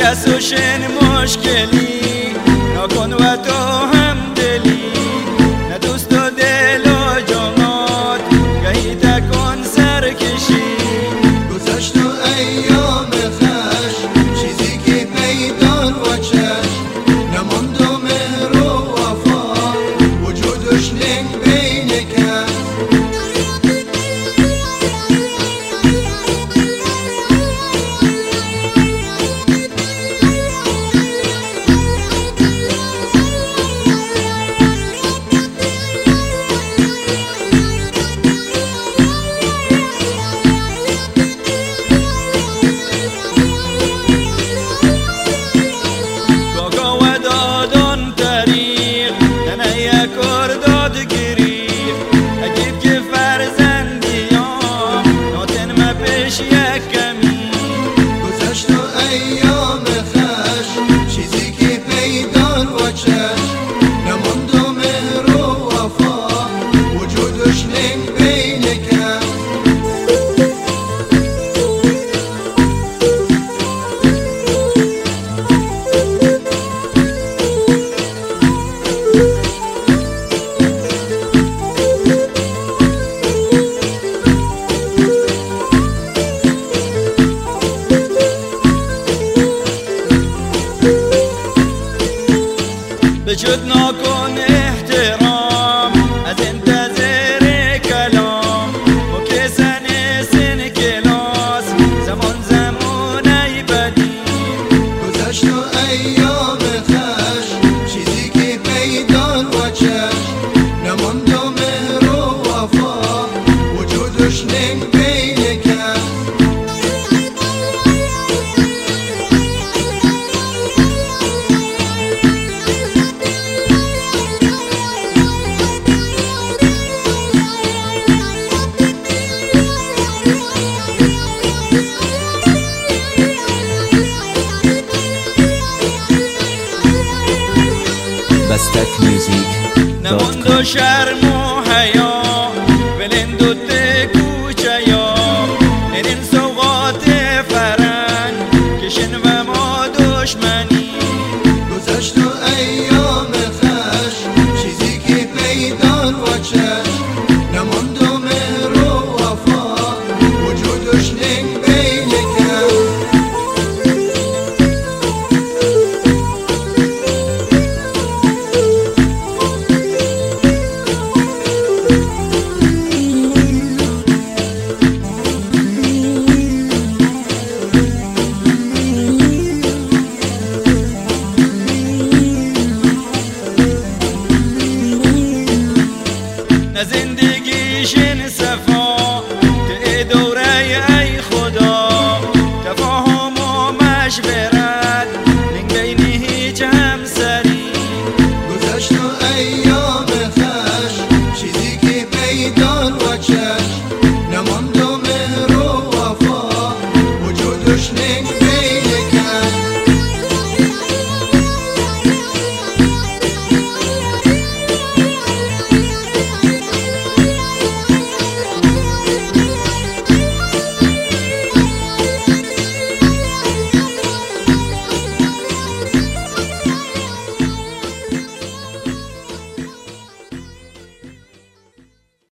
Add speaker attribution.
Speaker 1: کسوشن مشکلی نکن و تو هم دلی نه دوست و دل و جانات گهی تکن سرکشی
Speaker 2: گذشت و ایام خوش چیزی که پیدان و چشم نماند و مهر و وفا وجودش نگ بین کس گذشت و ایام خوش چیزی که پیدان و چشم نماند و مهر و وفا وجودش نگ بین کس
Speaker 1: بجد نکن احترام از انتظر کلام مکسن سن کلاس زمانه بدی
Speaker 2: گذشت و ایام خوش چیزی که پیدان و چشم نماند و مهر و وفا وجودش نگ بین کس
Speaker 3: Bastak Music.
Speaker 1: نماند و شرم و حیا